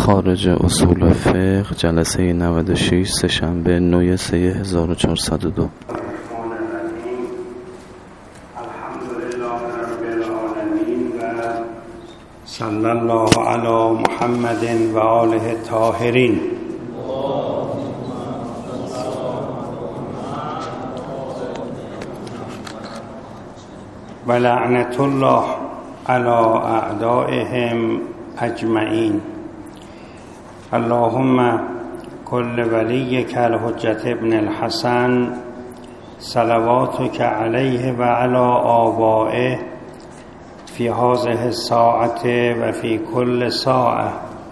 خارج اصول فقه جلسه 96 سه‌شنبه 9 3 1402. صلی الله علی محمد و آله الطاهرین. و لعنت الله علی اعدائهم اجمعین. اللهم کل ولیک الحجة ابن الحسن صلواتک علیه و علی آبائه فی هذه الساعة و فی کل ساعة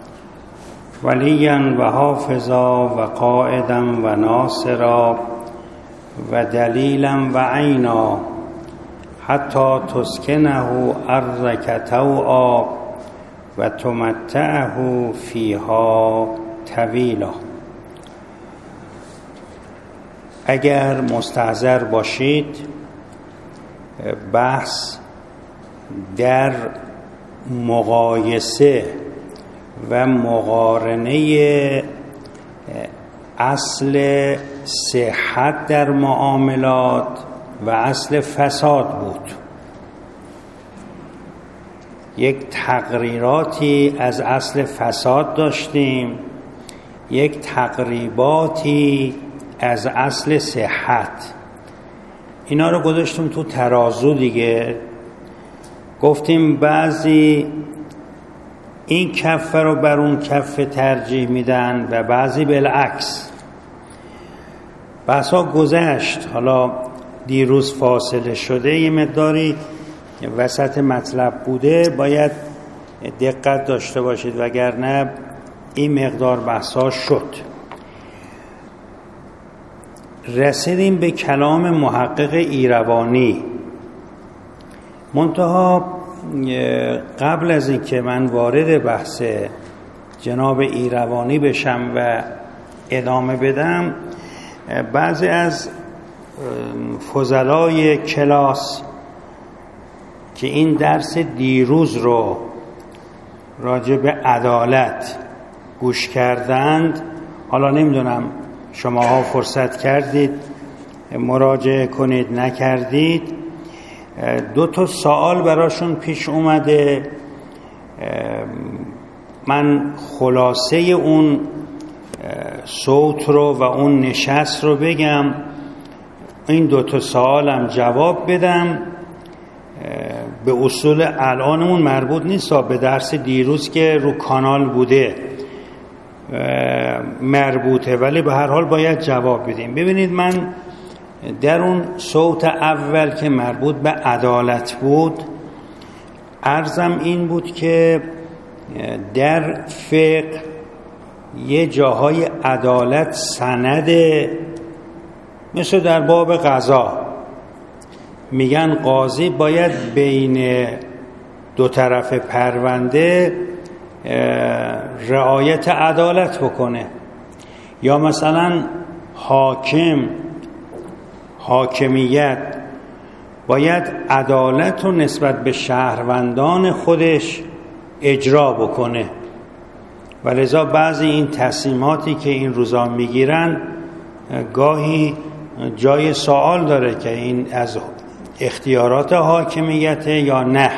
ولیا و حافظا و قائدا و ناصرا و دلیلا و عینا حتی تسکنه ارضک طوعا و تمتعه فیها طویلا. اگر مستحضر باشید، بحث در مقایسه و مقارنه اصل صحت در معاملات و اصل فساد بود. یک تقریراتی از اصل فساد داشتیم، یک تقریباتی از اصل صحت. اینا رو گذاشتیم تو ترازو دیگه. گفتیم بعضی این کفه رو بر اون کفه ترجیح میدن و بعضی بالعکس. بحثا گذشت، حالا دیروز فاصله شده، یه مقداری وسط مطلب بوده، باید دقت داشته باشید وگرنه این مقدار بحثا شد. رسیدیم به کلام محقق ایروانی. منتها قبل از این که من وارد بحث جناب ایروانی بشم و ادامه بدم، بعضی از فضلای کلاس که این درس دیروز رو راجع به عدالت گوش کردند، حالا نمیدونم شماها فرصت کردید مراجعه کنید نکردید، 2 سوال براشون پیش اومده. من خلاصه اون صوت رو و اون نشست رو بگم، این 2 سوالم جواب بدم. به اصول الانمون مربوط نیست، به درس دیروز که رو کانال بوده مربوطه، ولی به هر حال باید جواب بدیم. ببینید، من در اون صوت اول که مربوط به عدالت بود، عرضم این بود که در فقه یه جاهای عدالت سنده، مثل در باب قضا میگن قاضی باید بین 2 طرف پرونده رعایت عدالت بکنه، یا مثلا حاکمیت باید عدالت رو نسبت به شهروندان خودش اجرا بکنه. و لذا بعضی این تصمیماتی که این روزا میگیرن گاهی جای سوال داره که این از اختیارات حاکمیت یا نه.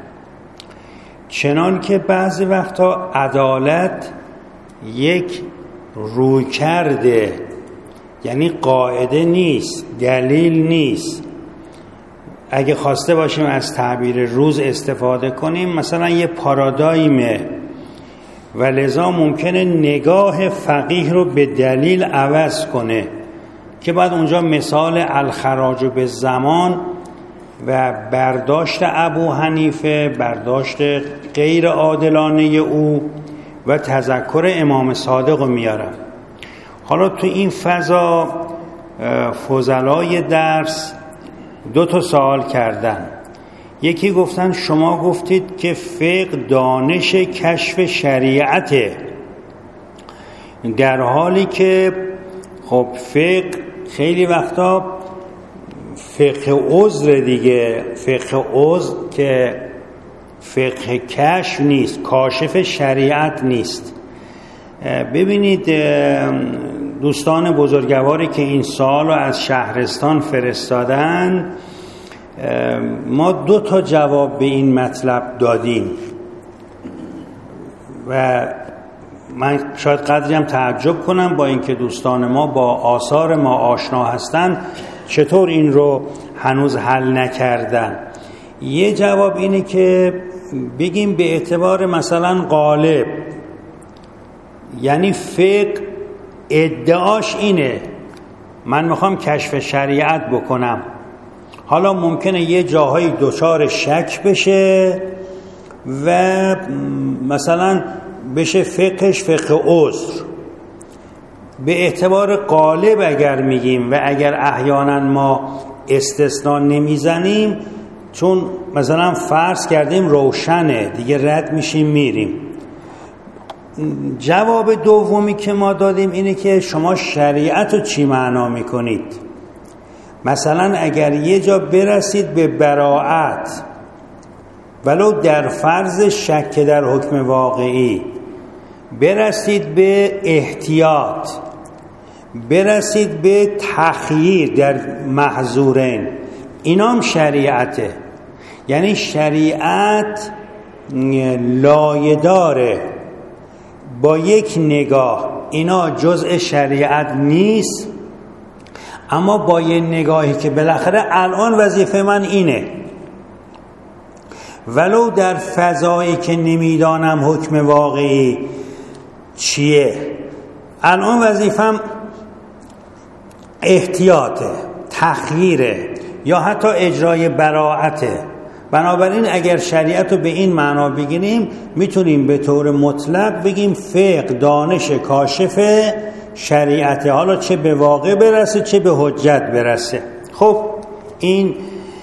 چنان که بعضی وقتا عدالت یک روی کرده، یعنی قاعده نیست، دلیل نیست. اگه خواسته باشیم از تعبیر روز استفاده کنیم، مثلا یه پارادایمه و لذا ممکنه نگاه فقیه رو به دلیل عوض کنه، که بعد اونجا مثال الخراج به زمان و برداشت ابو حنیفه، برداشت غیر عادلانه او و تذکر امام صادق رو میارم. حالا تو این فضا فضلای درس 2 سوال کردن. یکی گفتن شما گفتید که فقه دانش کشف شریعته، در حالی که خب فقه خیلی وقتا فقه عذر دیگه، فقه عذر که فقه کشف نیست، کاشف شریعت نیست. ببینید دوستان بزرگواری که این سوال رو از شهرستان فرستادن، ما 2 جواب به این مطلب دادیم و من شاید قدری هم تعجب کنم با اینکه دوستان ما با آثار ما آشنا هستن چطور این رو هنوز حل نکردن. یه جواب اینه که بگیم به اعتبار مثلا غالب، یعنی فقه ادعاش اینه من میخوام کشف شریعت بکنم، حالا ممکنه یه جاهایی دچار شک بشه و مثلا بشه فقهش فقه عذر. به اعتبار غالب اگر میگیم و اگر احیانا ما استثناء نمیزنیم، چون مثلا فرض کردیم روشنه دیگه رد میشیم میریم. جواب دومی که ما دادیم اینه که شما شریعت رو چی معنا میکنید؟ مثلا اگر یه جا برسید به براءت ولو در فرض شک در حکم واقعی، برسید به احتیاط، برسید به تخییر در محظورین، اینا هم شریعته. یعنی شریعت لایه داره با یک نگاه، اینا جزء شریعت نیست، اما با یه نگاهی که بالاخره الان وظیفه من اینه، ولو در فضایی که نمیدانم حکم واقعی چیه، الان وظیفم احتیاطه، تخییره یا حتی اجرای براءته. بنابراین اگر شریعت رو به این معنا بگیریم میتونیم به طور مطلق بگیم فقه دانش کاشف شریعته، حالا چه به واقع برسه چه به حجت برسه. خب این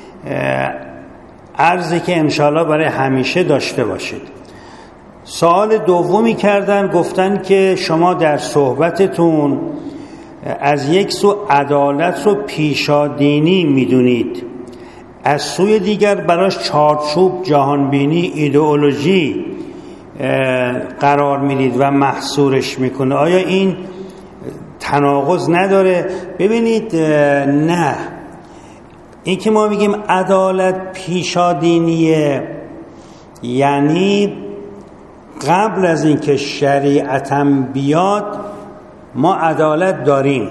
عرضی که انشاءالله برای همیشه داشته باشید. سوال دومی کردن، گفتن که شما در صحبتتون از یک سو عدالت رو پیشادینی میدونید، از سوی دیگر براش چارچوب جهانبینی ایدئولوژی قرار میدید و محصورش میکنه. آیا این تناقض نداره؟ ببینید نه، این که ما میگیم عدالت پیشادینیه یعنی قبل از اینکه شریعتم بیاد ما عدالت داریم.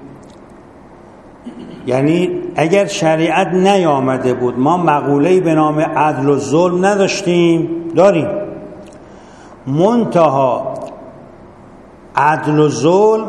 یعنی اگر شریعت نیامده بود ما مقوله‌ای به نام عدل و ظلم نداشتیم، داریم. منتها عدل و ظلم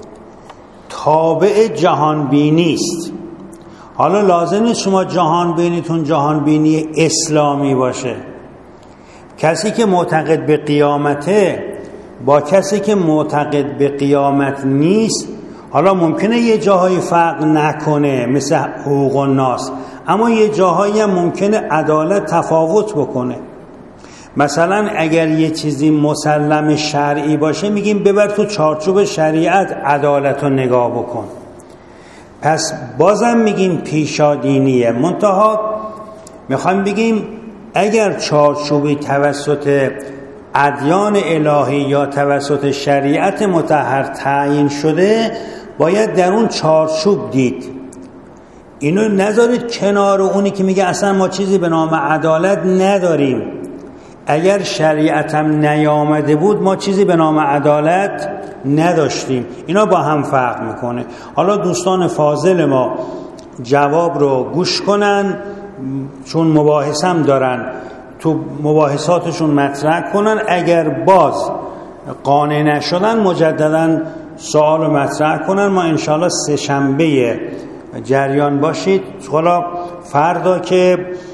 تابع جهانبینی است. حالا لازم نیست شما جهانبینیتون جهانبینی اسلامی باشه. کسی که معتقد به قیامته با کسی که معتقد به قیامت نیست، حالا ممکنه یه جاهای فرق نکنه مثل حقوق الناس، اما یه جاهایی هم ممکنه عدالت تفاوت بکنه. مثلا اگر یه چیزی مسلم شرعی باشه میگیم ببر تو چارچوب شریعت عدالت رو نگاه بکن، پس بازم میگیم پیشادینیه. منتها میخوایم بگیم اگر چارچوبی توسط ادیان الهی یا توسط شریعت مطهر تعیین شده باید در اون چارچوب دید. اینو نذارید کنار اونی که میگه اصلا ما چیزی به نام عدالت نداریم. اگر شریعتم نیامده بود ما چیزی به نام عدالت نداشتیم. اینا با هم فرق میکنه. حالا دوستان فاضل ما جواب رو گوش کنن، چون مباحثم دارن، تو مباحثاتشون مطرح کنن. اگر باز قانع نشدن مجددا سوال رو مطرح کنن. ما انشاءالله 3 شنبه جریان باشید. حالا فردا که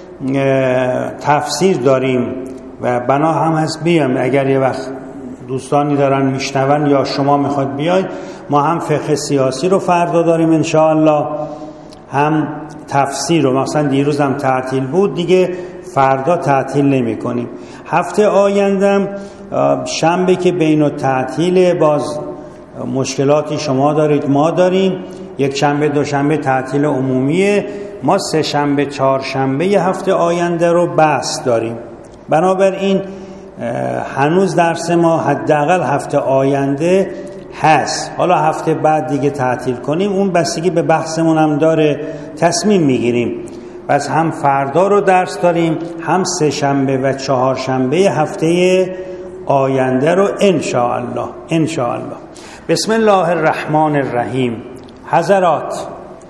تفسیر داریم و بنا هم هست بیام، اگر یه وقت دوستانی دارن میشنون یا شما میخواد بیاید، ما هم فقه سیاسی رو فردا داریم انشاءالله، هم تفسیر رو. مثلا دیروز هم تعطیل بود دیگه، فردا تعطیل نمی کنیم. هفته آیندم شنبه که بین التعطیل باز مشکلاتی شما دارید ما داریم، یک شنبه دوشنبه تعطیل عمومیه، ما 3 شنبه 4 شنبه هفته آینده رو بحث داریم. بنابراین هنوز درس ما حداقل هفته آینده هست. حالا هفته بعد دیگه تعطیل کنیم، اون بستگی به بحثمون هم داره، تصمیم میگیریم. پس هم فردا رو درس داریم، هم سه شنبه و چهارشنبه هفته آینده رو انشاءالله. بسم الله الرحمن الرحیم. حضرات،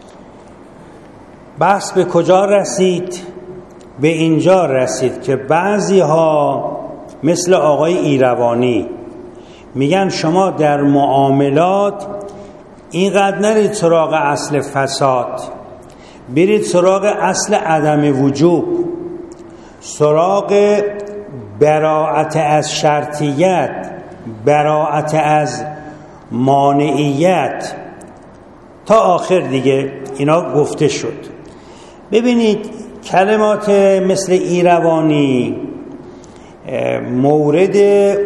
بحث به کجا رسید؟ به اینجا رسید که بعضی ها مثل آقای ایروانی میگن شما در معاملات اینقدر نرید سراغ اصل فساد، برید سراغ اصل عدم وجوب، سراغ براءت از شرطیت، براءت از مانعیت تا آخر دیگه اینا گفته شد. ببینید کلمات مثل ایروانی مورد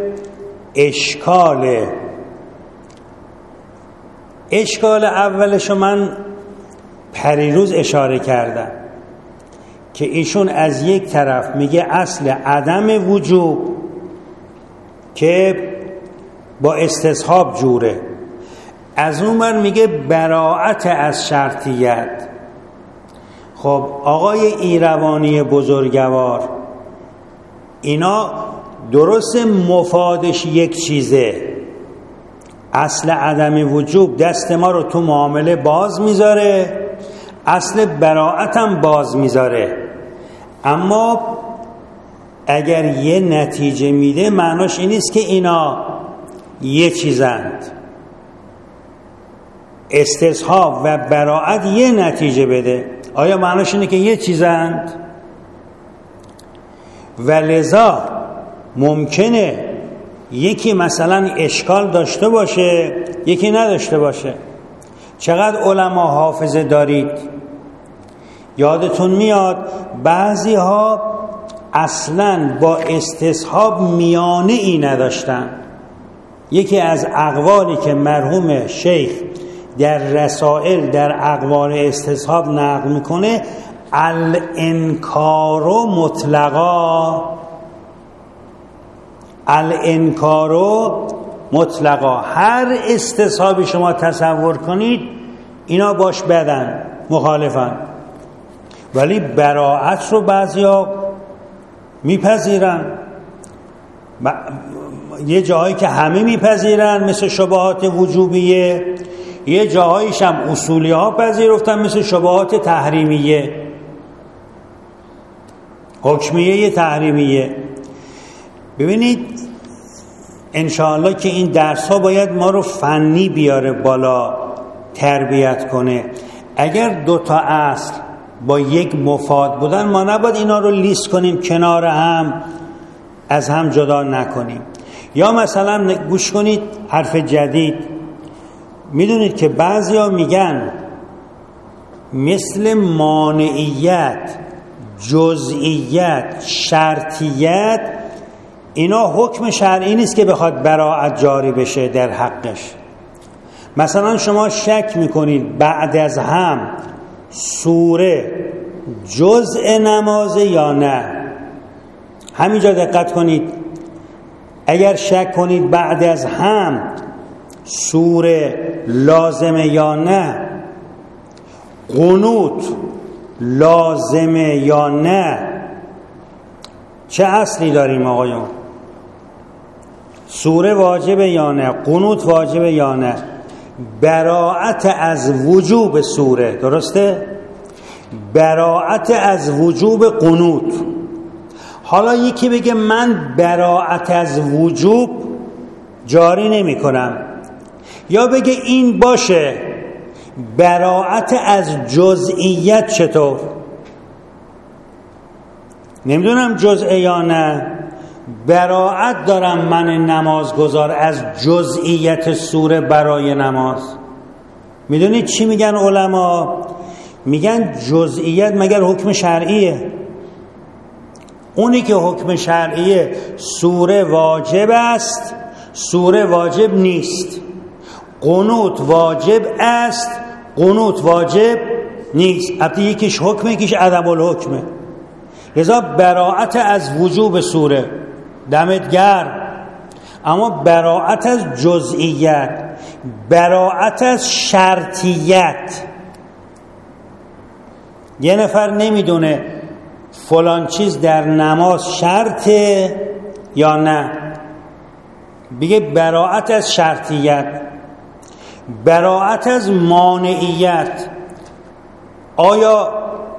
اشکال اولشو من پریروز اشاره کردم که ایشون از یک طرف میگه اصل عدم وجوب که با استصحاب جوره، از اون بر میگه براءت از شرطیت. خب آقای ایروانی بزرگوار، اینا درست مفادش یک چیزه، اصل عدم وجوب دست ما رو تو معامله باز میذاره، اصل براءت هم باز میذاره، اما اگر یه نتیجه میده معناش این نیست که اینا یه چیزند. استصحاب و براءت یه نتیجه بده، آیا معناش اینه که یه چیزند؟ و لذا ممکنه یکی مثلا اشکال داشته باشه یکی نداشته باشه. چقدر علما حافظه دارید؟ یادتون میاد بعضی ها اصلاً با استصحاب میانه ای نداشتن. یکی از اقوالی که مرحوم شیخ در رسائل در اقوال استصحاب نقل میکنه، الانکارو مطلقا، هر استصحابی شما تصور کنید اینا باش بدن، مخالفن، ولی براءت رو بعضیا میپذیرن. یه جاهایی که همه میپذیرن مثل شبهات وجوبیه، یه جاهایش هم اصولی ها پذیرفتن مثل شبهات تحریمیه، حکمیه تحریمیه. ببینید انشاءالله که این درس ها باید ما رو فنی بیاره بالا، تربیت کنه. اگر دوتا اصل با یک مفاد بودن ما نباید اینا رو لیست کنیم کنار هم، از هم جدا نکنیم. یا مثلا گوش کنید حرف جدید، میدونید که بعضیا میگن مثل مانعیت، جزئیت، شرطیت، اینا حکم شرعی نیست که بخواد براءت جاری بشه در حقش. مثلا شما شک میکنید بعد از هم سوره جزء نمازه یا نه، همینجا دقت کنید. اگر شک کنید بعد از هم سوره لازمه یا نه، قنوت لازمه یا نه، چه اصلی داریم آقایون؟ سوره واجبه یا نه، قنوت واجبه یا نه، براءت از وجوب سوره، درسته؟ براءت از وجوب قنوت. حالا یکی بگه من براءت از وجوب جاری نمی کنم، یا بگه این باشه براءت از جزئیت چطور؟ نمیدونم جزئه یا نه، براءت دارم من نمازگزار از جزئیت سوره برای نماز. میدونید چی میگن علما؟ میگن جزئیت مگر حکم شرعیه؟ اونی که حکم شرعیه سوره واجب است، سوره واجب نیست. قنوت واجب است، قنوت واجب نیست. البته یکیش حکمه یکیش عدم الحکمه. لذا براءت از وجوب سوره دمت گرم. اما براءت از جزئیت، براءت از شرطیت. یه نفر نمیدونه فلان چیز در نماز شرطه یا نه، بگه براءت از شرطیت. براءت از مانعیت، آیا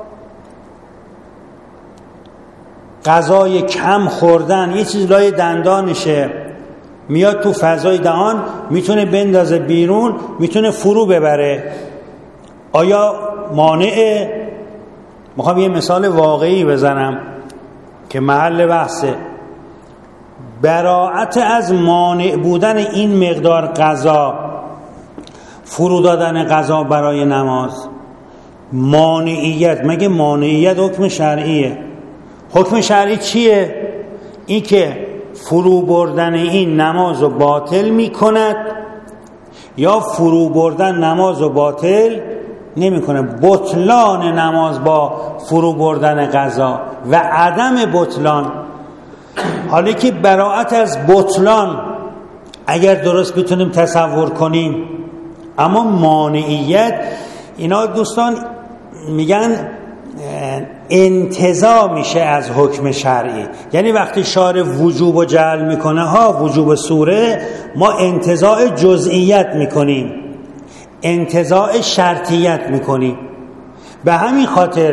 غذای کم خوردن، یه چیز لای دندانشه میاد تو فضای دهان، میتونه بندازه بیرون، میتونه فرو ببره، آیا مانعه؟ میخوام یه مثال واقعی بزنم که محل بحثه. براءت از مانع بودن این مقدار غذا، فرو دادن غذا برای نماز، مانعیت. مگه مانعیت حکم شرعیه؟ حکم شرعی چیه؟ این که فرو بردن این نماز رو باطل می کند یا فرو بردن نماز رو باطل نمی کند. بطلان نماز با فرو بردن غذا و عدم بطلان. حالا که براءت از بطلان اگر درست بتونیم تصور کنیم، اما مانعیت، اینا دوستان میگن انتزاع میشه از حکم شرعی. یعنی وقتی شارع وجوب و جعل میکنه وجوب سوره، ما انتزاع جزئیت میکنیم، انتزاع شرطیت میکنیم. به همین خاطر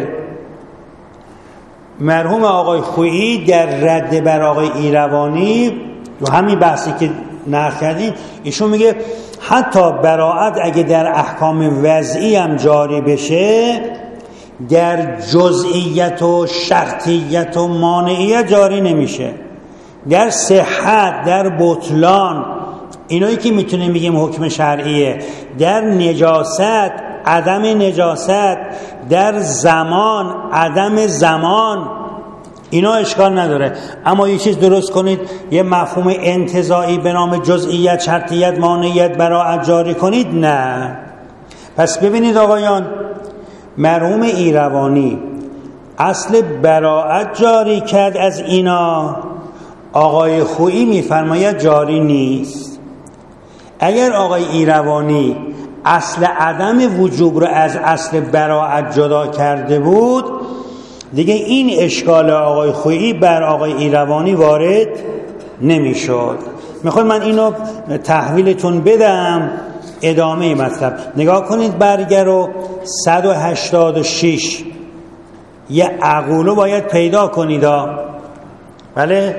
مرحوم آقای خویی در رد بر آقای ایروانی و همین بحثی که نقل کردیم، ایشون میگه حتی براءت اگه در احکام وضعی هم جاری بشه، در جزئیت و شرطیت و مانعیت جاری نمیشه. در صحت، در بطلان، اینایی که میتونیم بگیم حکم شرعیه، در نجاست، عدم نجاست، در زمان، عدم زمان، اینا اشکال نداره. اما یه چیز درست کنید، یه مفهوم انتزاعی به نام جزئیت، شرطیت، مانعیت براءت جاری کنید، نه. پس ببینید آقایان، مرحوم ایروانی اصل براءت جاری کرد از اینا، آقای خویی میفرماید جاری نیست. اگر آقای ایروانی اصل عدم وجوب رو از اصل براءت جدا کرده بود، دیگه این اشکال آقای خویی بر آقای ایروانی وارد نمیشد. میخواد من اینو تحویلتون بدم. ادامه مطلب نگاه کنید، برگه رو 186 یه عقولو باید پیدا کنید. بله،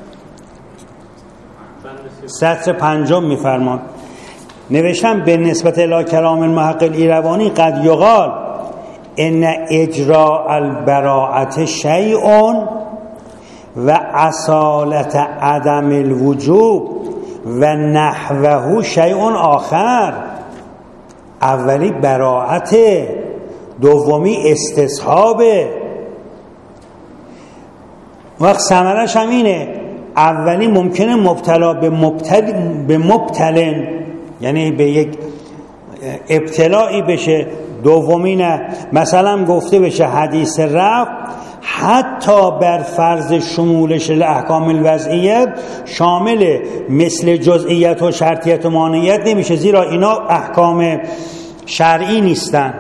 سطر 5 میفرمان، نوشتم به نسبت الی کلام المحقق الایروانی قد یقال ان اجراء البراءة شیء و اصالت عدم الوجوب و نحوه شیء آخر. اولی براءت، دومی استصحابه. وقت ثمرش هم اینه، اولی ممکنه مبتلا به مبتلن، یعنی به یک ابتلاعی بشه، دومی نه. مثلا گفته بشه حدیث رفع حتی بر فرض شمولش الاحکام الوضعیه شامل مثل جزئیت و شرطیت و مانعیت نمیشه، زیرا اینا احکام شرعی نیستن.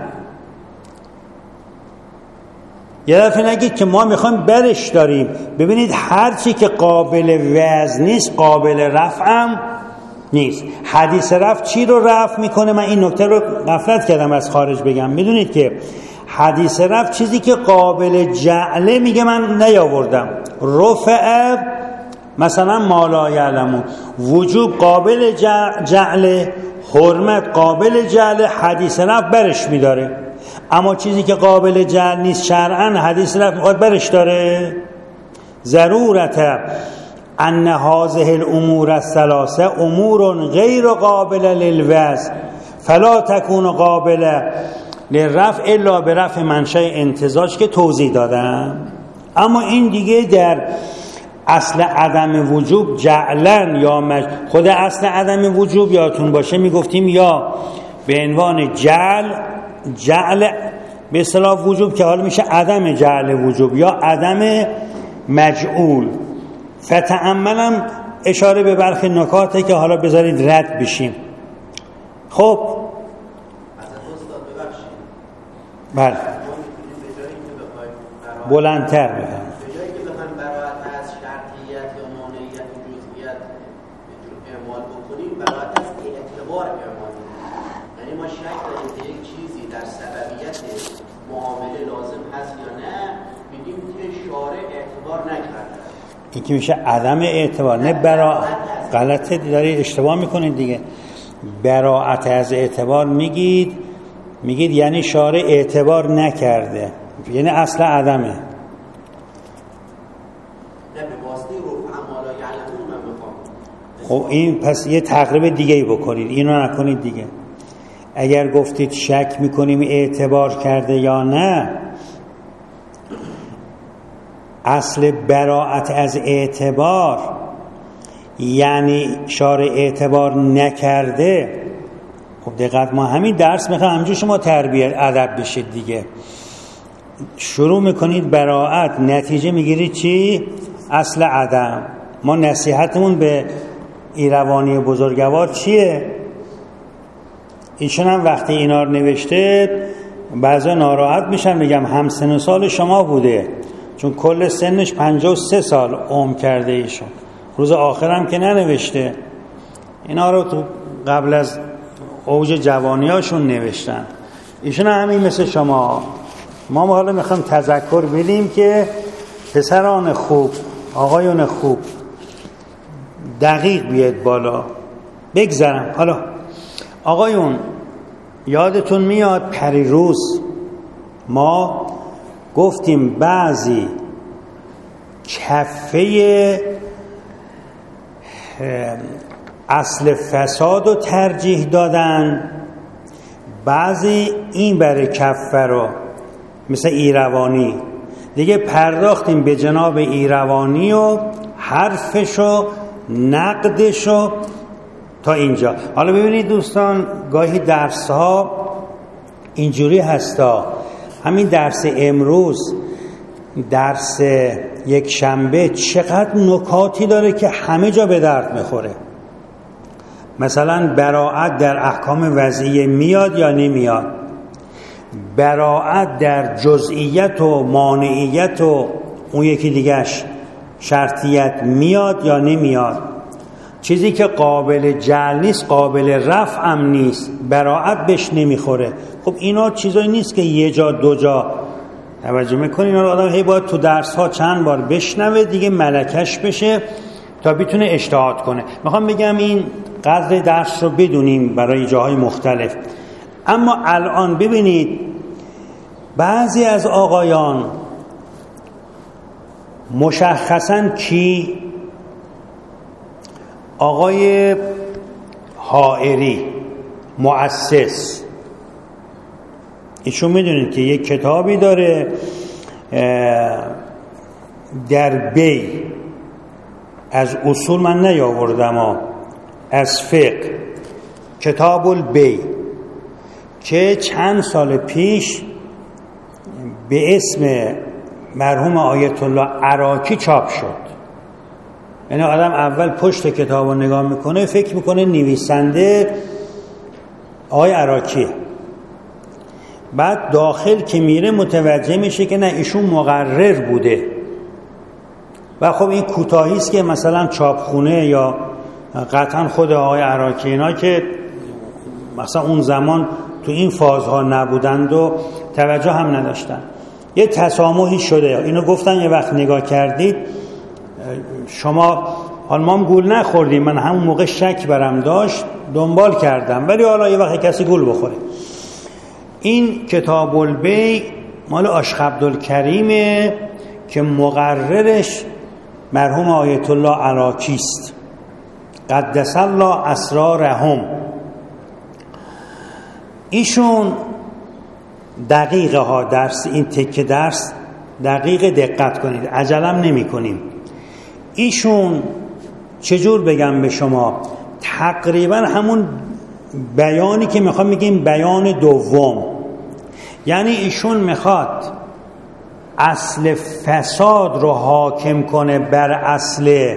یه دفعه نگید که ما میخوایم برش داریم. ببینید هر چی که قابل وزن نیست قابل رفع هم نیست. حدیث رفع چی رو رفع میکنه؟ من این نکته رو غفلت کردم از خارج بگم. میدونید که حدیث رفع چیزی که قابل جعله میگه من نیاوردم. رفع مثلا ما لا یعلمون، وجوب قابل جعله، حرمت قابل جعله، حدیث رفع برش میداره. اما چیزی که قابل جعل نیست شرعاً حدیث رفع میخواد برش داره. ضرورت ان هذه الامور الثلاثه امور غیر قابل للوضع فلا تكون قابل للرفع الا برفع منشأ انتزاج که توضیح دادم. اما این دیگه در اصل عدم وجوب جعلن یا خود اصل عدم وجوب یادتون باشه میگفتیم یا به عنوان جعل به اصطلاح وجوب که حالا میشه عدم جعل وجوب یا عدم مجعول. فتأملم اشاره به برخی نکاته که حالا بذارید رد بشیم. خب بله بلندتر بگم. به جایی که بخوایم براءت از شرطیت یا مانعیت و جزئیت اعمال بکنیم، براءت از اعتبار اعمال بکنیم. یعنی ما شک داریم که یک چیزی در سببیت معامله لازم هست یا نه، میگیم که شارع اعتبار نکرده. این که میشه عدم اعتبار، نه براءت. غلطه، دارید اشتباه میکنید دیگه. براءت از اعتبار میگید یعنی شارع اعتبار نکرده، یعنی اصل عدمه. خب این پس یه تقریب دیگه ای بکنید، اینو نکنید دیگه. اگر گفتید شک میکنیم اعتبار کرده یا نه، اصل براءت از اعتبار یعنی شارع اعتبار نکرده. خب دقت، ما همین درس میخوایم همینجور شما تربیت ادب بشید دیگه. شروع میکنید براءت، نتیجه میگیرید چی؟ اصل عدم. ما نصیحتمون به ایروانی بزرگوار چیه؟ ایشون هم وقتی اینا رو نوشته بعضا ناراحت میشن، میگم هم سن و سال شما بوده، چون کل سنش 53 سال عمر کرده ایشون. روز آخرم که ننوشته، اینا رو تو قبل از اوج جوانیاشون نوشتن. ایشون همین مثل شما. ما حالا میخوام تذکر بدیم که پسران خوب، آقایون خوب، دقیق بیاد بالا. بگذرم حالا آقایون، یادتون میاد پریروز ما گفتیم بعضی کفه اصل فساد رو ترجیح دادن، بعضی این بر کفه رو، مثل ایروانی دیگه پرداختیم به جناب ایروانی و حرفش و نقدش و تا اینجا. حالا ببینید دوستان، گاهی درس ها اینجوری هستا. همین درس امروز، درس یک شنبه، چقدر نکاتی داره که همه جا به درد میخوره. مثلا براءت در احکام وضعیه میاد یا نمیاد؟ براءت در جزئیت و مانعیت و اون یکی دیگهش شرطیت میاد یا نمیاد؟ چیزی که قابل جعل نیست، قابل رفع هم نیست، براءت بهش نمیخوره. خب اینا چیزایی نیست که یه جا دو جا توجه میکنه. اینا رو آدم هی باید تو درس ها چند بار بشنوه دیگه، ملکش بشه تا بتونه اجتهاد کنه. میخوام بگم این قدر درس رو بدونیم برای جاهای مختلف. اما الان ببینید بعضی از آقایان، مشخصاً کی؟ آقای حائری مؤسس، ایشون میدونید که یک کتابی داره در بی، از اصول من نیاوردم، از فقه، کتاب البی، که چند سال پیش به اسم مرحوم آیت الله عراقی چاپ شد. یعنی آدم اول پشت کتاب رو نگاه میکنه فکر میکنه نویسنده آقای عراقی، بعد داخل که میره متوجه میشه که نه، ایشون مقرر بوده. و خب این کوتاهی است که مثلا چاپخونه یا قطعا خود آقای عراقی اینا که مثلا اون زمان تو این فازها نبودند و توجه هم نداشتن، یه تسامحی شده. اینو گفتن یه وقت نگاه کردید شما، حالا ما هم گول نخوردیم، من همون موقع شک برم داشت دنبال کردم، ولی حالا یه وقت کسی گول بخوره. این کتاب البی مال عاشق عبدالکریمه که مقررش مرحوم آیت الله عراقی است، قدس الله اسرارهم. ایشون دقیقه ها درس، این تکه درس دقیق دقت کنید، عجلم نمی کنیم. ایشون چجور بگم به شما، تقریبا همون بیانی که میخوام بگیم بیان دوم، یعنی ایشون میخواد اصل فساد رو حاکم کنه بر اصل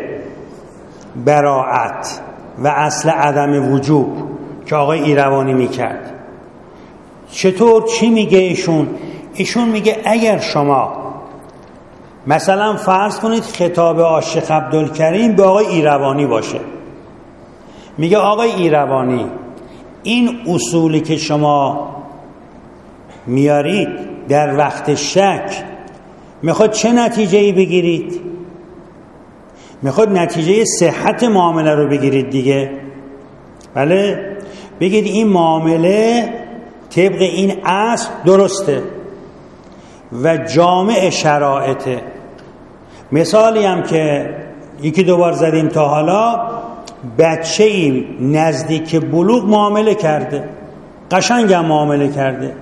براعت و اصل عدم وجوب که آقای ایروانی میکرد. چطور؟ چی میگه ایشون میگه اگر شما مثلا فرض کنید خطاب عاشق عبدالکریم به آقای ایروانی باشه، میگه آقای ایروانی این اصولی که شما میارید در وقت شک میخواد چه نتیجه‌ای بگیرید؟ میخواد نتیجه صحت معامله رو بگیرید دیگه. بله، بگید این معامله طبق این اصل درسته و جامع شرایطه. مثالی هم که یکی دو بار زدیم تا حالا، بچه‌ای نزدیک بلوغ معامله کرده، قشنگ هم معامله کرده،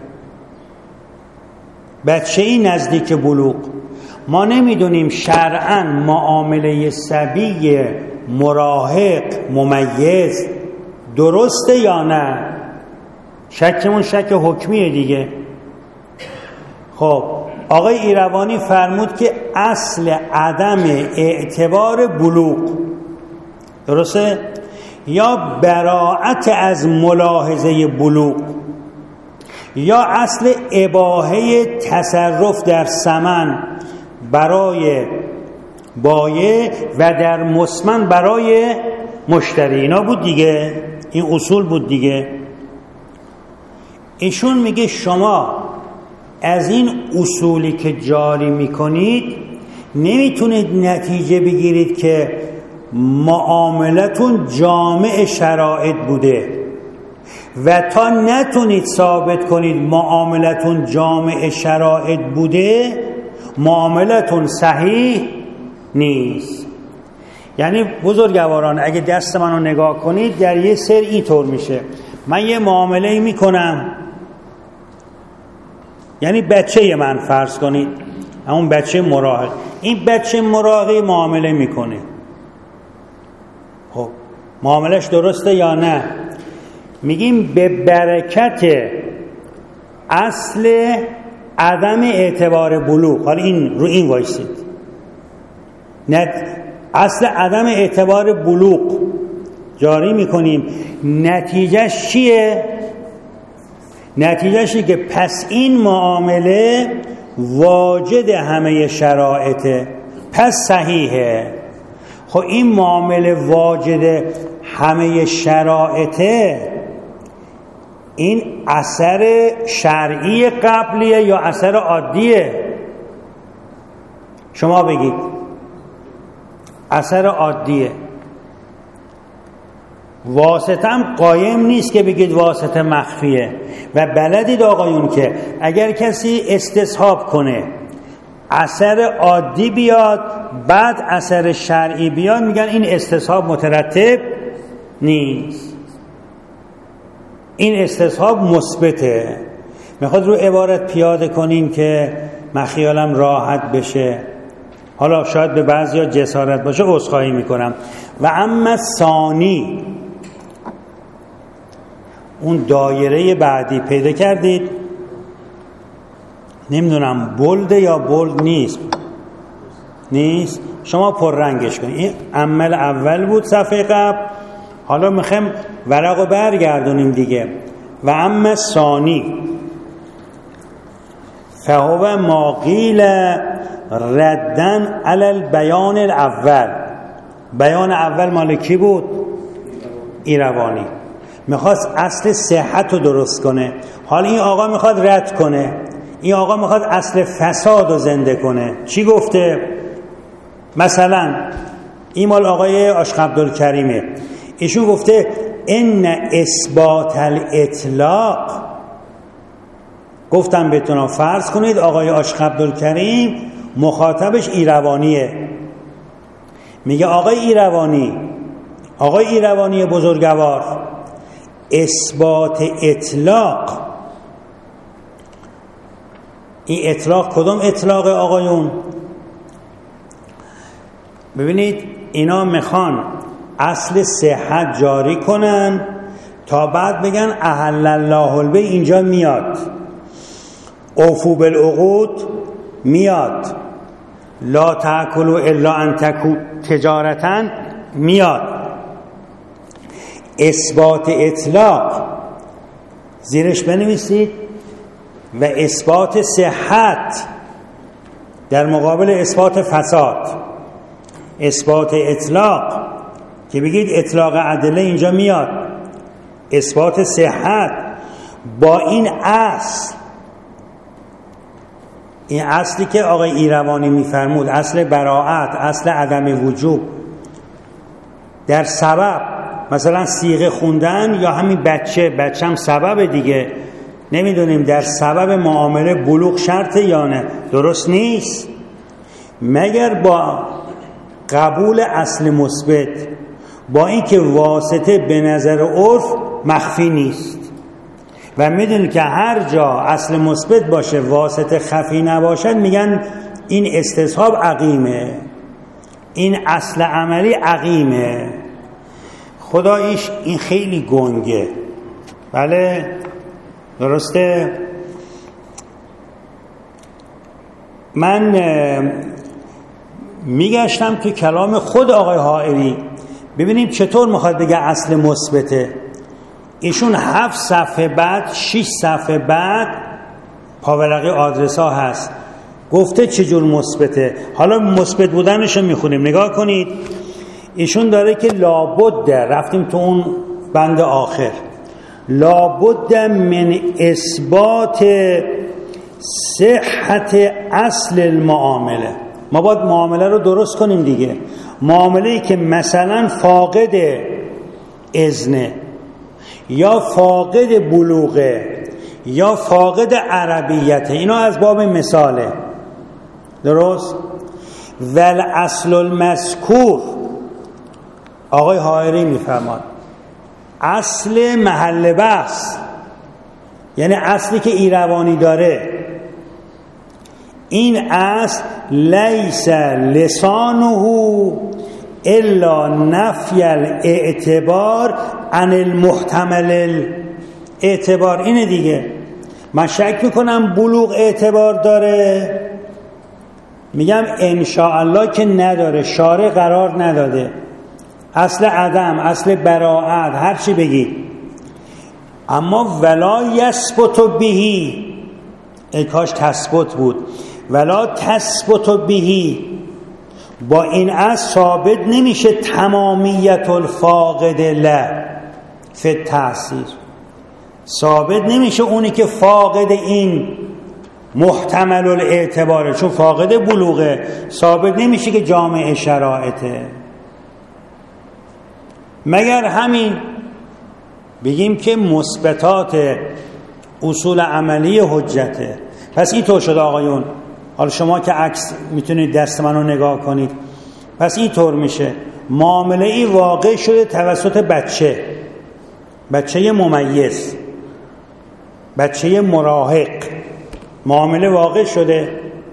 بچه‌ای نزدیک بلوغ. ما نمیدونیم شرعاً معامله صبی مراهق ممیز درسته یا نه، شکمون شک حکمیه دیگه. خب آقای ایروانی فرمود که اصل عدم اعتبار بلوغ، درسته؟ یا براعت از ملاحظه بلوغ، یا اصل اباحه تصرف در ثمن برای بایع و در مسمن برای مشتری. اینا بود دیگه، این اصول بود دیگه. ایشون میگه شما از این اصولی که جاری میکنید نمیتونید نتیجه بگیرید که معاملتون جامع شرایط بوده و تا نتونید ثابت کنید معاملتون جامع شرایط بوده معاملتون صحیح نیست. یعنی بزرگواران اگه دست منو نگاه کنید در یه سر اینطور میشه، من یه معامله میکنم، یعنی بچه من فرض کنید، همون بچه مراهق، این بچه مراهقی معامله میکنه، خب معاملش درسته یا نه؟ میگیم به برکت اصل عدم اعتبار بلوغ، حالا این رو این وایسید، اصل عدم اعتبار بلوغ جاری میکنیم. نتیجهش چیه؟ نتیجهشی که پس این معامله واجد همه شرایطه، پس صحیحه. خب این معامله واجد همه شرایطه، این اثر شرعی قبلیه یا اثر عادیه؟ شما بگید. اثر عادیه. واسطه هم قایم نیست که بگید واسطه مخفیه. و بلدید آقایون که اگر کسی استصحاب کنه اثر عادی بیاد بعد اثر شرعی بیاد، میگن این استصحاب مترتب نیست، این استصحاب مثبته. میخواد رو عبارت پیاده کنیم که من خیالم راحت بشه، حالا شاید به بعضیا جسارت باشه، عذرخواهی میکنم. و اما ثانی، اون دایره بعدی پیدا کردید، نمیدونم بولده یا بولد نیست، شما پررنگش کنید. این عمل اول بود صفحه قبل، حالا میخوایم ورقو برگردونیم دیگه. و اما ثانی فهو ما قیل ردن علی البیان الاول. بیان اول مال کی بود؟ ایروانی. میخواست اصل صحت رو درست کنه، حالا این آقا میخواد رد کنه، این آقا میخواد اصل فساد رو زنده کنه. چی گفته؟ مثلا این مال آقای عاشق عبدالکریمه، ایشون گفته ان اثبات الاطلاق. گفتم بهتون فرض کنید آقای عاشق عبدالکریم مخاطبش ایروانیه، میگه آقای ایروانی بزرگوار، اثبات اطلاق، این اطلاق کدوم اطلاق آقایون؟ ببینید اینا میخوان اصل صحت جاری کنن تا بعد بگن احل الله البیع. اینجا میاد اوفو بالعقود میاد، لا تأکلوا الا ان تکون تجارتا میاد، اثبات اطلاق زیرش بنویسید و اثبات صحت در مقابل اثبات فساد. اثبات اطلاق که بگید اطلاق ادله اینجا میاد، اثبات صحت با این اصل، این اصلی که آقای ایروانی میفرمود، اصل براءت، اصل عدم وجوب در سبب، مثلا صیغه خوندن یا همین بچه هم سبب دیگه، نمیدونیم در سبب معامله بلوغ شرطه یا نه، درست نیست مگر با قبول اصل مثبت، با اینکه واسطه به نظر عرف مخفی نیست و میدونید که هر جا اصل مثبت باشه واسطه خفی نباشد میگن این استصحاب عقیمه، این اصل عملی عقیمه. خداییش این خیلی گنگه، بله درسته. من میگشتم تو کلام خود آقای حائری ببینیم چطور میخواد بگه اصل مثبته. ایشون 7 صفحه بعد 6 صفحه بعد پاورقی آدرس ها هست گفته چجور مثبته. حالا مثبت بودنشو میخونیم، نگاه کنید. ایشون داره که لابد، رفتیم تو اون بند آخر، لابد من اثبات صحت اصل المعامله. ما باید معامله رو درست کنیم دیگه. معامله‌ای که مثلا فاقد اذنه یا فاقد بلوغه یا فاقد عربیته، اینا از باب مثاله، درست. ول اصل المذکور، آقای حائری میفرماد اصل محل بحث، یعنی اصلی که ایروانی داره، این اصل لیس لسانه الا نفی الاعتبار عن المحتمل الاعتبار. اینه دیگه. من شک میکنم بلوغ اعتبار داره، میگم انشاءالله که نداره، شارع قرار نداده. اصل عدم، اصل براءت، هر چی بگید، اما ولا یثبت بهی، ای کاش تثبت بود، ولا تثبت بهی، با این اصل ثابت نمیشه تمامیت الفاقد له فی التأثیر، ثابت نمیشه اونی که فاقد این محتمل الاعتباره، چون فاقد بلوغه، ثابت نمیشه که جامع شرائطه. مگر همین بگیم که مثبتات اصول عملی حجته. پس این طور شده آقایون. حالا شما که عکس میتونید دست منو نگاه کنید. پس این طور میشه معامله ای واقع شده توسط بچه ممیز، بچه مراهق، معامله واقع شده.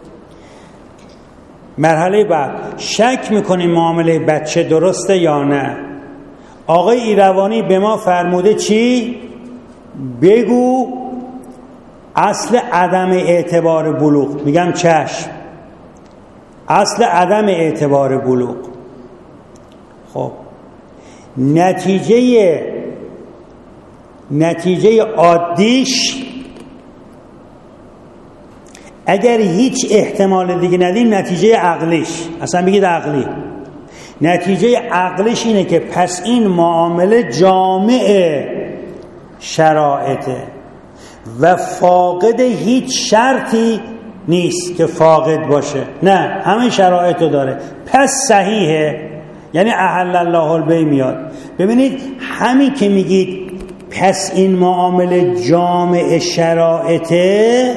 مرحله بعد شک میکنیم معامله بچه درسته یا نه. آقای ایروانی به ما فرموده چی؟ بگو اصل عدم اعتبار بلوغ. میگم چشم، اصل عدم اعتبار بلوغ. خب نتیجه عادیش اگر هیچ احتمال دیگه ندیم، نتیجه عقلیش، اصلا بگید عقلی، نتیجه عقلیش اینه که پس این معامله جامع شرائطه و فاقد هیچ شرطی نیست که فاقد باشه، نه همه شرایط رو داره، پس صحیحه. یعنی احل الله البیع میاد. ببینید همین که میگید پس این معامله جامع شرائطه،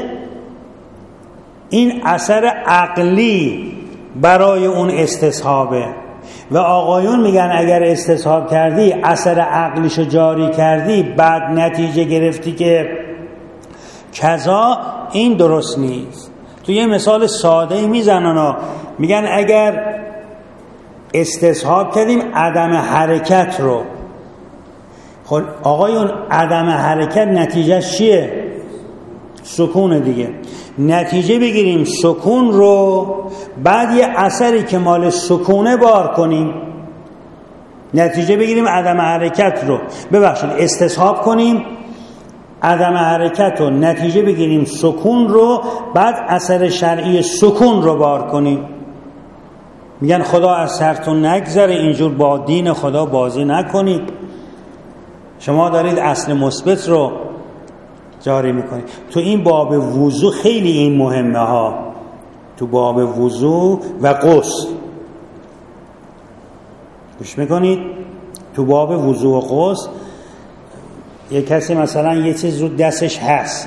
این اثر عقلی برای اون استصحابه. و آقایون میگن اگر استصحاب کردی، اثر عقلیشو جاری کردی، بعد نتیجه گرفتی که کذا، این درست نیست. تو یه مثال ساده‌ای میزنن، میگن اگر استصحاب کردیم عدم حرکت رو، خب آقایون عدم حرکت نتیجه چیه؟ سکون دیگه. نتیجه بگیریم سکون رو، بعد یه اثری که مال سکونه بار کنیم. نتیجه بگیریم عدم حرکت رو، ببخشید استصحاب کنیم عدم حرکت رو، نتیجه بگیریم سکون رو، بعد اثر شرعی سکون رو بار کنیم. میگن خدا از سرتون نگذره، اینجور با دین خدا بازی نکنید. شما دارید اصل مثبت رو جاری میکنید. تو این باب وضو خیلی این مهمه ها، تو باب وضو و غسل گوش میکنید. تو باب وضو و غسل یه کسی مثلا یه چیز رو دستش هست،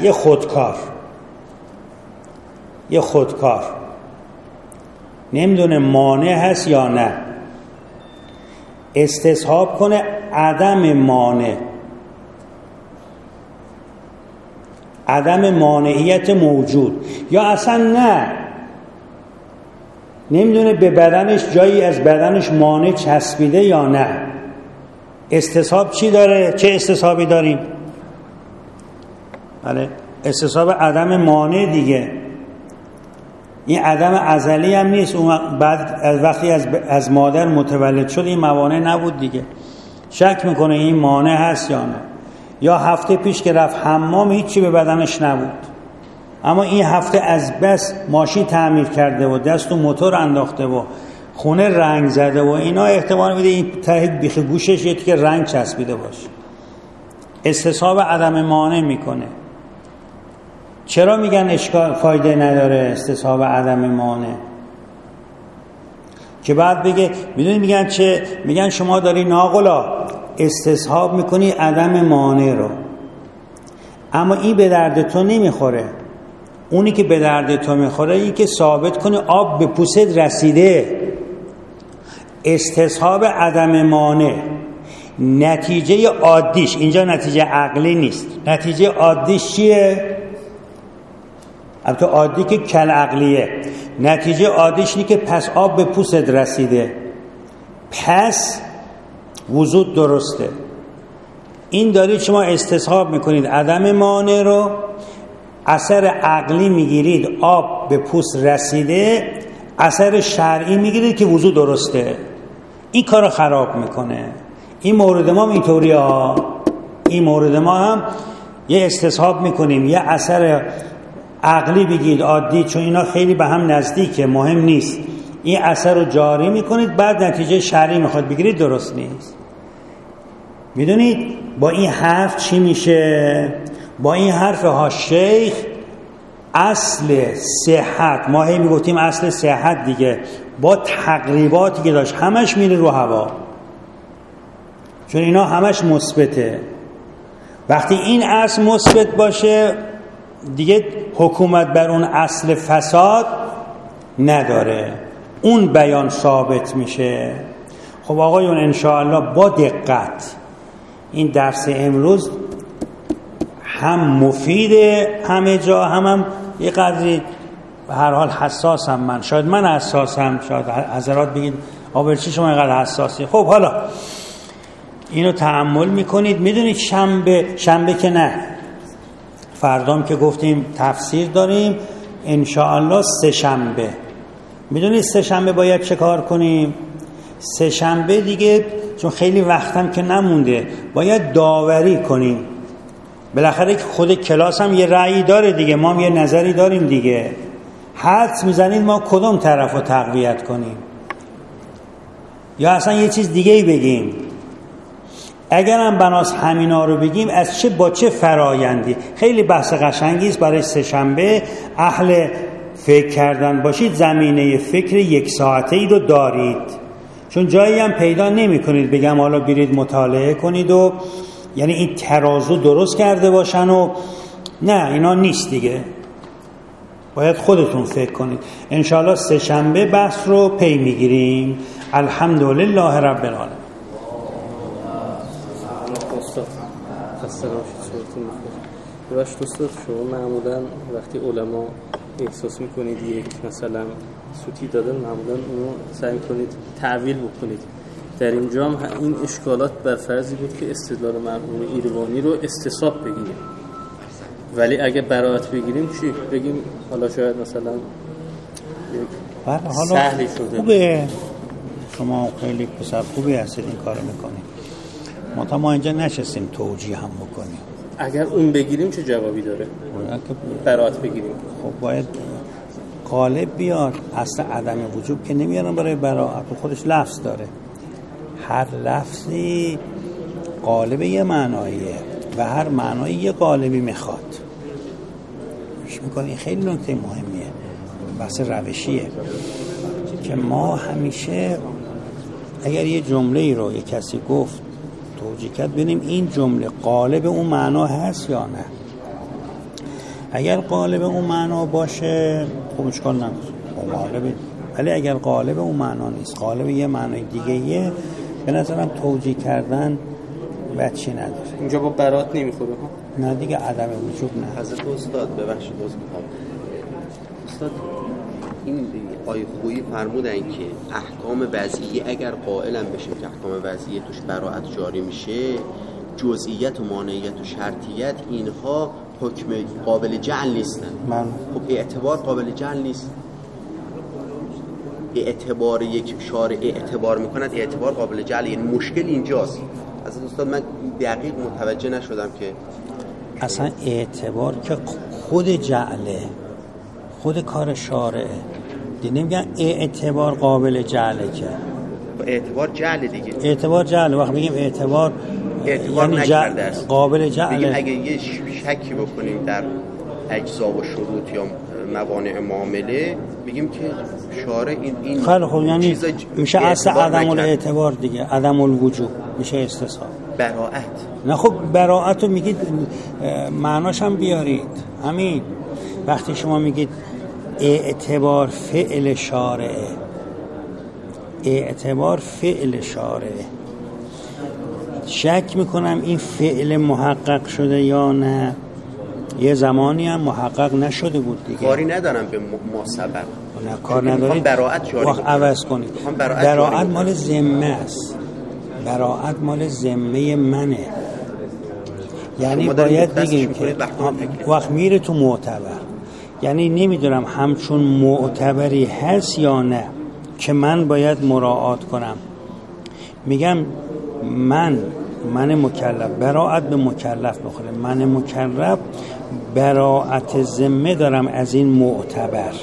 یه خودکار نمیدونه مانع هست یا نه، استصحاب کنه عدم مانع، عدم مانعیت موجود، یا اصلا نمیدونه به بدنش جایی از بدنش مانع چسبیده یا نه. استصحاب چی داره؟ چه استصحابی داریم؟ بله، استصحاب عدم مانع دیگه. این عدم ازلی هم نیست، اون بعد از وقتی از مادر متولد شد این موانع نبود دیگه. شک میکنه این مانع هست یا نه. یا هفته پیش که رفت حمام هیچی به بدنش نبود، اما این هفته از بس ماشین تعمیر کرده و دست و موتور انداخته و خونه رنگ زده و اینا، احتمال میده این ته بیخ گوشش یه تیکه رنگ چسبیده باشه. استصحاب عدم مانع میکنه. چرا میگن اشکال فایده نداره استصحاب عدم مانع؟ که بعد بگه میدونی میگن چه؟ میگن شما داری ناقلا استصحاب میکنی عدم مانع رو، اما این به درد تو نمیخوره. اونی که به درد تو میخوره این که ثابت کنی آب به پوست رسیده. استصحاب عدم مانع نتیجه عادیش، اینجا نتیجه عقلی نیست، نتیجه عادیش چیه؟ البته عادی که کل عقلیه. نتیجه عادیش اینه که پس آب به پوست رسیده، پس وضو درسته. این دارید شما استصحاب میکنید عدم مانع رو، اثر عقلی میگیرید آب به پوست رسیده، اثر شرعی میگیرید که وضو درسته. این کارو خراب میکنه. این مورد ما هم اینطوریه ها. این مورد ما هم یه استصحاب میکنیم، یه اثر عقلی بگید عادی، چون اینا خیلی به هم نزدیکه، مهم نیست. این اثر رو جاری میکنید، بعد نتیجه شرعی میخواد بگیرید، درست نیست. میدونید با این حرف چی میشه؟ با این حرف ها شیخ اصل صحت، ما هی میگفتیم اصل صحت دیگه، با تقریباتی که داشت همش میره رو هوا، چون اینا همش مثبته. وقتی این اصل مثبت باشه دیگه حکومت بر اون اصل فساد نداره، اون بیان ثابت میشه. خب آقایون انشاءالله با دقت این درس امروز هم مفیده همه جا، هم یه قدری به هر حال حساسم من، شاید من حساسم، شاید حضرات بگید آبرچی شما اینقدر حساسی. خب حالا اینو تأمل میکنید. میدونید شنبه که نه، فردام که گفتیم تفسیر داریم انشاءالله سه شنبه. میدونید سه شنبه باید چه کار کنیم؟ سه شنبه دیگه چون خیلی وقتم که نمونده باید داوری کنیم. بالاخره خود کلاس هم یه رأیی داره دیگه، ما هم یه نظری داریم دیگه. حدس میزنید ما کدوم طرف رو تقویت کنیم یا اصلا یه چیز دیگه ای بگیم. اگر هم بناس همینا رو بگیم از چه با چه فرایندی. خیلی بحث قشنگی است برای سه شنبه. اهل فکر کردن باشید زمینه فکر یک ساعته ای رو دارید، چون جایی هم پیدا نمی کنید بگم حالا برید مطالعه کنید و یعنی این ترازو درست کرده باشن و نه، اینا نیست دیگه. باید خودتون فکر کنید. انشاءالله سه شنبه بحث رو پی میگیریم. الحمدلله رب العالمین. ببخشید استاد، شما معمولا وقتی علما احساس میکنید یک مثلا سوتی دادن، معمولا اونو سعی کنید تعویل بکنید. در اینجا هم این اشکالات بر فرضی بود که استدلال مرحوم ایروانی رو استصحاب بگیریم. ولی اگه براءت بگیریم چی؟ بگیم حالا شاید مثلا حالا سهلی شده خوبه، شما خیلی پسر خوبی هستید این کارو میکنید، ما اینجا نشستیم توجیه هم بکنیم. اگر اون بگیریم چه جوابی داره؟ براءت بگیریم خب باید غالب بیار. اصل عدم وجوب که نمیارن برای براءت، خودش لفظ داره، هر لفظی غالب یه معناییه و هر معنایی یه غالبی میخواد. این خیلی نکته مهمیه، بحث روشیه که ما همیشه اگر یه جمله رو یه کسی گفت توجیه کرد ببینیم این جمله غالب اون معنا هست یا نه. اگر غالب اون معنا باشه خب اشکال نداره، غالبه. ولی اگر غالب اون معنا نیست، غالب یه معنای دیگه یه، به نظرم توجیه کردن بچی نداره. اینجا با براءت نمیخوره نه دیگه، عدم وجوب نه. حضرت استاد ببخشید استاد این آیه خویی فرمودن که احکام وضعیه اگر قائلن بشیم که احکام وضعیه توش براءت جاری میشه، جزئیت و مانعیت و شرطیت اینها حکم قابل جعل نیستن. خب اعتبار قابل جعل نیست. اعتبار یک شارع اعتبار میکند، اعتبار قابل جعل، یعنی مشکل اینجاست. از استاد من دقیق متوجه نشدم که اصلا اعتبار که خود جعله، خود کار شارعه. دیگه نمیگن اعتبار قابل جعله، که اعتبار جعله دیگه. اعتبار جعله. وقت میگیم اعتبار یعنی قابل جعله. بگیم اگه یه شکی بکنیم در اجزا و شروط یا موانع معامله، بگیم که شارع این خیلی خوب، یعنی میشه اصل عدم الاعتبار دیگه، عدم الوجوب میشه استصحاب. براءت نه خب براءت رو میگید معناش هم بیارید. همین وقتی شما میگید اعتبار فعل شارعه، اعتبار فعل شارعه، شک میکنم این فعل محقق شده یا نه. یه زمانی هم محقق نشده بود دیگه. کاری ندارم به ما سبب. نه کار ندارید. براءت جاری وقت عوض کنید. براءت مال ذمه است. براءت مال ذمه منه. یعنی باید بگیم که وقت میره تو معتبر، یعنی نمیدونم همچون معتبری هست یا نه که من باید مراعات کنم. میگم من مکلف، براءت به مکلف بخوره، من مکلف براءت ذمه دارم از این معتبر.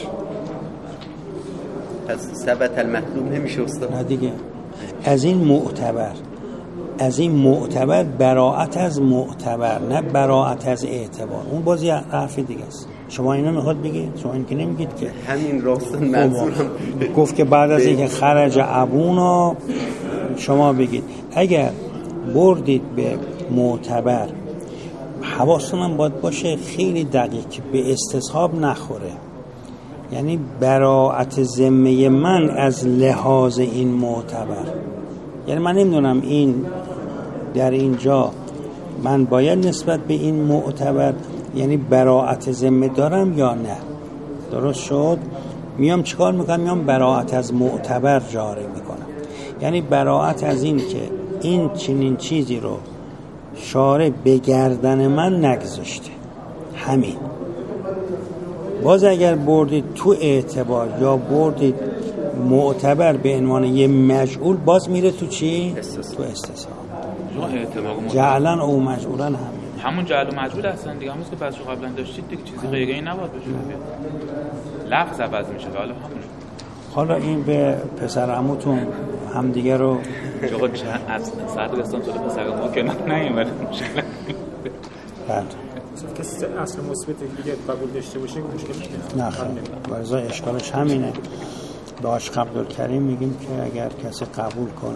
پس ثبت المطلوب نمیشه استاد؟ نه دیگه، از این معتبر، از این معتبر براءت از معتبر، نه براءت از اعتبار. اون بازی حرفی دیگه است. شما اینو میخواد بگید؟ شما این که نمیگید که همین راستن منظورم. گفت که بعد از اینکه خرج ابونا شما بگید. اگر بردید به معتبر، حواستون هم باید باشه خیلی دقیق که به استصحاب نخوره. یعنی براءت ذمه من از لحاظ این معتبر، یعنی من نمیدونم این در اینجا من باید نسبت به این معتبر یعنی براءت ذمه دارم یا نه. درست شد؟ میام چیکار میکنم؟ میام براءت از معتبر جاری میکنم. یعنی براءت از این که این چنین چیزی رو شارع به گردن من نگذاشته. همین. باز اگر بردید تو اعتبار یا بردید معتبر به عنوان یه مجعول، باز میره تو چی؟ تو استصحاب. جعلن او مجعولن همون جعل و مجعول هستن دیگه، همون که بچه قبلا داشتید دیگه، چیزی غیر این نباید بشه. لفظ عوض میشه. حالا این به پسر عموتون همدیگه رو آقا از سرد دستان تو پسر عمو کنار نیومد مشکل. بعد کسی اصل مثبت دیگه قبول داشته باشه مشکل نه. نه خب اشکالش همینه. به آش عبدالکریم میگیم که اگر کسی قبول کنه،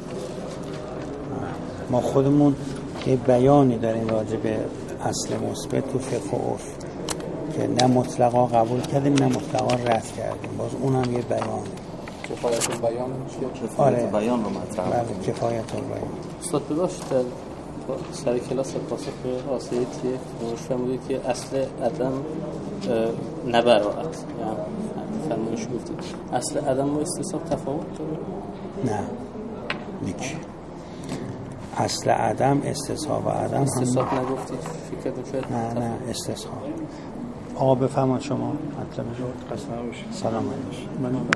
ما خودمون یه بیانی داریم راجع به اصل مثبت تو فقه و عرف که نه مطلقا قبول کردیم نه مطلقا رد کردیم. باز اونم یه بیانه. کفایت البیان چیه؟ آره. بیان رو مطرح. بله، کفایت البیان. استاد ببخشید سر کلاس پاسخ به آسیه تیه فرمودید که اصل عدم نبراءت، یعنی فرمایش گفتید اصل عدم و استصحاب تفاوت داره؟ نه. یک اصل عدم استصحاب عدم استصحاب نگفتید فکر کنم نه استصحاب. آقا بفرمایید شما مطلب. سلام علیکم.